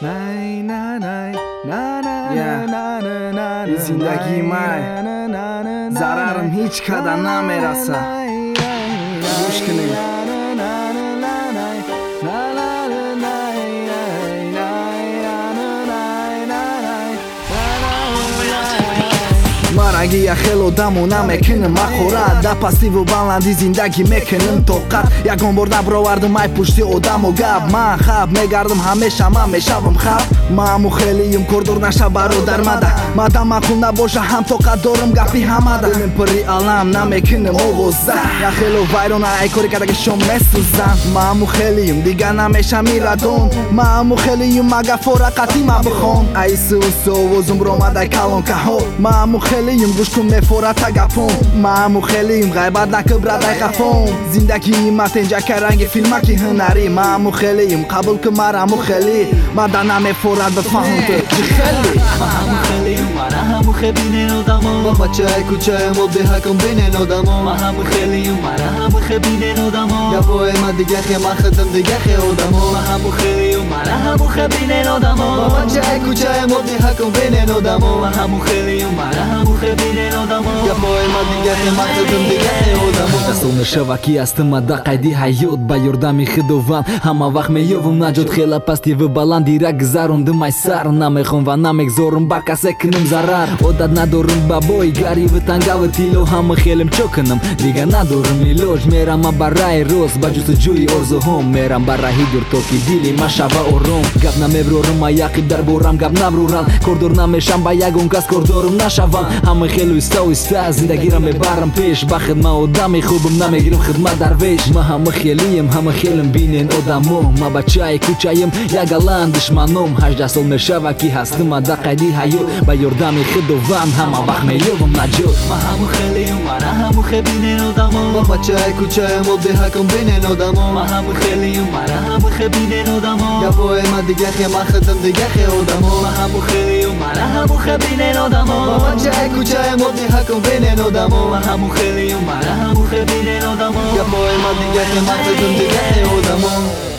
این زندگی من ضررم هیچ قدر نمیرسه. گوش کنید. اگه خیلی آدمو نمیکنم مخورد در پستیو و بلندی زندگی میکنم طاقت یکان بار نبراوردم مای پشتی آدم و گپ من خب میگردم همیشه من میشوم خب من همو خیلیم کردور نشه برادر مده مخون نباشه هم طاقت دارم گپی همه ده دلم پری علم نمیکنم آوازه یا خیلی ویرانه ای کاری کرده که شم میسوزم من همو خیلیم دیگه نمیشه میردون من همو خیلیم مگه فرقتی ما بخون ای سوسو وزم برامده کلان که ها من همو خیلیم گوش کن میفورت گپون من همو خیلیم غیبت نکبرد ای خفون زندگی ما تنجا که رنگ فیلمکی هنری من همو خیلیم قبول که من همو خیلی مدن نمیفورد بفهم تو خیلی من همو خیلیم من همو خبینین آدمو با بچه های کوچه ما بحکم بینین آدمو من همو خیلیم من همو خبینین آدمو یا بای من دیگه خی من خدم دیگه خی آدمو من همو خیلیم من همو خبینین آدمو با بچه های کوچه ما بحکم بینین آدمو من همو خیلیم من همو خبینین آدمو یا بای من دیگه خی من خدم دیگه خی آدمو دستون شواکی استم دا قیدی حیات با یردمی خدوان همه وقت میوم نجات خیلی پستی و بلندی را گذاروندم ای سر نمیخوام و نمیگذارم با کسی کنم ضرر عادت ندارم بابای گری و تنگا و تیلو همه خیلم چکنم دیگه ندارم ایلاج میرم برای روز با جستجوی آرزوهام میرم برای دور تا که دیلی ما شوه آرام گپ نمیبرم ما یقیب در بارم گپ نبرورم کردور نمیشم با یگون کس کردورم نشوم همه خیلی ایستا زندگی را میبرم پیش با خدمت آدمی خوبم نمیگیرم خدمت درویش ما همه خیلیم بینین آدمو ما بچه کوچایم یا گلان دشمنم 18 سال میشوه که هستم دا قیدی حیات با یردمی خدوان همه وقت میوم نجات من همو خیلیم من همو خبینین آدمو با بچه های کوچه ما بحکم بینین آدمو من همو خیلیم من همو خبینین آدمو یا بای من دیگه خی من خدم دیگه خی آدمو من همو خیلیم من همو خبینین آدمو با بچه های کوچه ما بحکم بینین آدمو من همو خیلیم من همو خبینین آدمو یا بای من دیگه خی من خدم دیگه خی آدمو